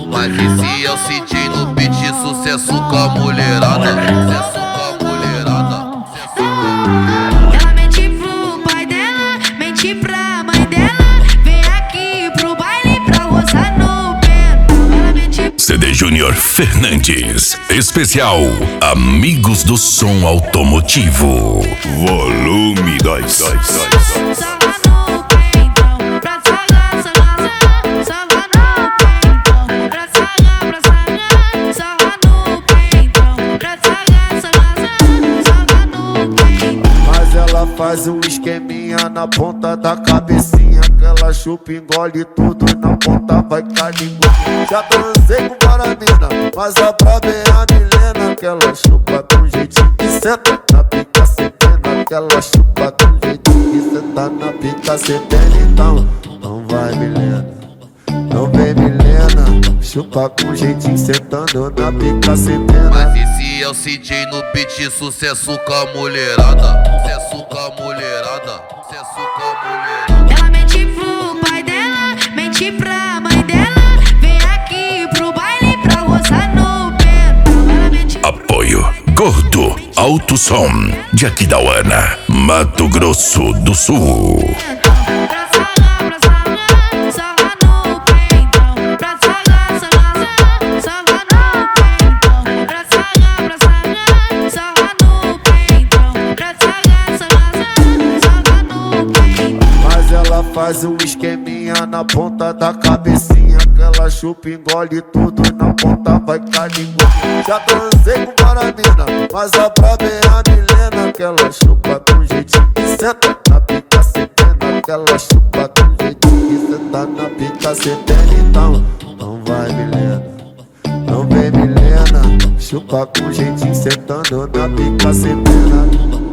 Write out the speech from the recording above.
Mas esse é o CJ no beat, sucesso com a mulherada. Sucesso com a mulherada. Ela mente pro pai dela, mente pra mãe dela. Vem aqui pro baile pra gozar no pé. Ela mente CD Júnior Fernandes, especial Amigos do Som Automotivo, volume 2. sarra no peitão, pra sarrar, sarra no peitão, pra sarrar no peitão, pra sarrar no peitão. Mas ela faz um esqueminha na ponta da cabecinha, que ela chupa, engole tudo e na ponta vai carinho. Já transei com Guaramina, mas a braba é a Milena, que ela chupa com jeitinho e senta na pica setena, que ela chupa com jeitinho e senta na pica setena. Então vai Milena, não vem Milena, chupa com jeitinho sentando na pica setena. Mas esse é o CJ no beat, sucesso com a mulherada. Sucesso com a mulherada. Sucesso com a mulherada. Ela mente pro pai dela, mente pra mãe dela. Vem aqui pro baile pra gozar no pé. Ela mente Apoio Gordo Alto Som de Aquidauana, Mato Grosso do Sul. pra sarrar no peitão, pra sarrar no peitão, pra sarrar no peitão, pra sarrar no peitão. Mas ela faz um esqueminha na ponta da cabecinha, que ela chupa, engole tudo e na ponta vai carinho. Já transei com Guaramina, mas a braba é a Milena, que ela chupa com jeitinho e senta na pica setena, que ela chupa com jeitinho e senta na pica setena. Então vai Milena, não vem Milena, chupa com jeitinho sentando na pica setena.